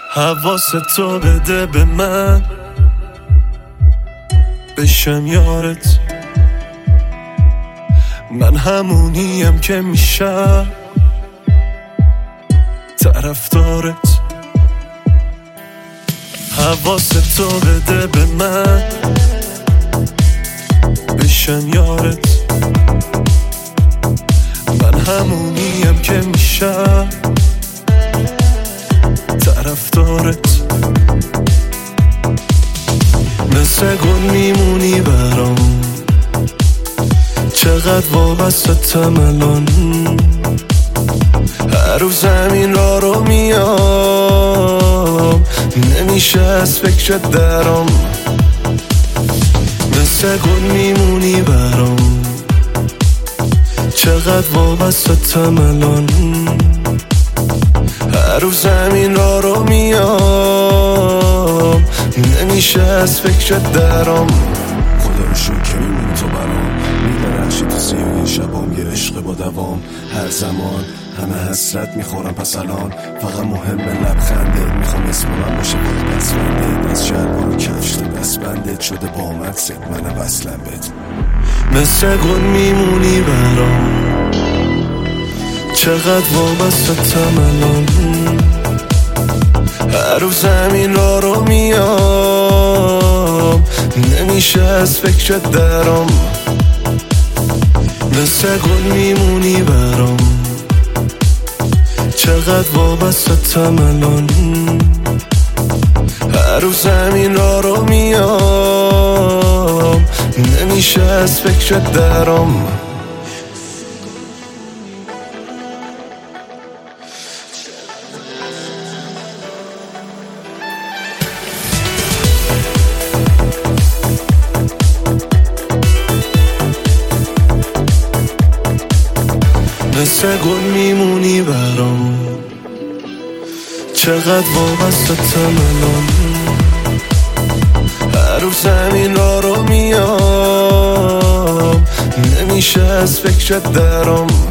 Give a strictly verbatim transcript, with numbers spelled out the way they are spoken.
حواستو بده به من، بشم یارت. من همونیم که میشم طرفدارت. حواستو بده به من، بشم یارت. من همونیم که میشم طرفدارت. مثل گل میمونی برام، چقدر وابستم الان. هر روز زمین را رو میام، نمیشه از فکرت درام. مثل گل میمونی برام، چقدر وابستم الان. هر روز زمین را رو میام، نمیشه از فکرت درام. خدا رو شکر که میمونی تو برام، میبرخشی تو سیاهی شبام، یه عشق با دوام. هر زمان همه حسرت میخورم پس الان فقط مهمه لبخنده. میخوام اسم من باشه فقط دستبنده، از شلوار کفش تا دستبندت شده با مکست منم وصلم بهت. مثل گل میمونی برام، چقدر وابستم الان. هر روز زمین را رو میام، نمیشه از فکرت درام. مثل گل میمونی برام، چقدر وابستم الان. هر روز زمین را رو میام، نمیشه از فکرت درام. مثل گل میمونی برام، چقدر وابستم الان. هر روز زمین را رو میام، نمیشه از فکرت درام.